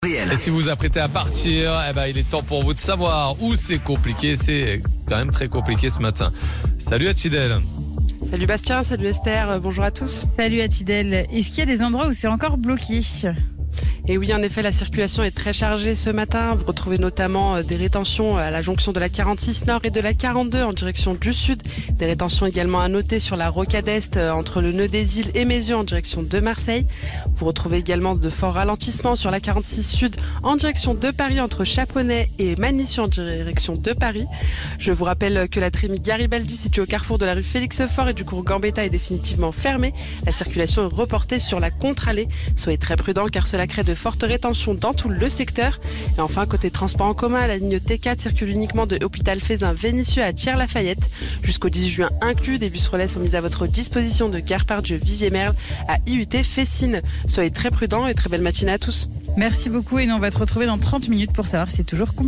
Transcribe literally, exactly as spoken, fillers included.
Et si vous vous apprêtez à partir, eh ben, il est temps pour vous de savoir où c'est compliqué. C'est quand même très compliqué ce matin. Salut Atidel. Salut Bastien, salut Esther, bonjour à tous. Salut Atidel. Est-ce qu'il y a des endroits où c'est encore bloqué ? Et oui, en effet, la circulation est très chargée ce matin. Vous retrouvez notamment des rétentions à la jonction de la quarante-six Nord et de la quarante-deux en direction du Sud. Des rétentions également à noter sur la rocade Est entre le nœud des Îles et Mézieux en direction de Marseille. Vous retrouvez également de forts ralentissements sur la quarante-six Sud en direction de Paris entre Chaponnet et Manissieux en direction de Paris. Je vous rappelle que la trémie Garibaldi située au carrefour de la rue Félix-Faure et du cours Gambetta est définitivement fermée. La circulation est reportée sur la contre-allée. Soyez très prudents car cela crée de fortes rétentions dans tout le secteur. Et enfin, côté transport en commun, la ligne T quatre circule uniquement de Hôpital Feyzin-Vénissieux à Thiers-Lafayette. Jusqu'au dix juin inclus, des bus relais sont mis à votre disposition de Gare Pardieu Vivier-Merle à I U T Fessines. Soyez très prudents et très belle matinée à tous. Merci beaucoup et nous on va te retrouver dans trente minutes pour savoir si c'est toujours compliqué.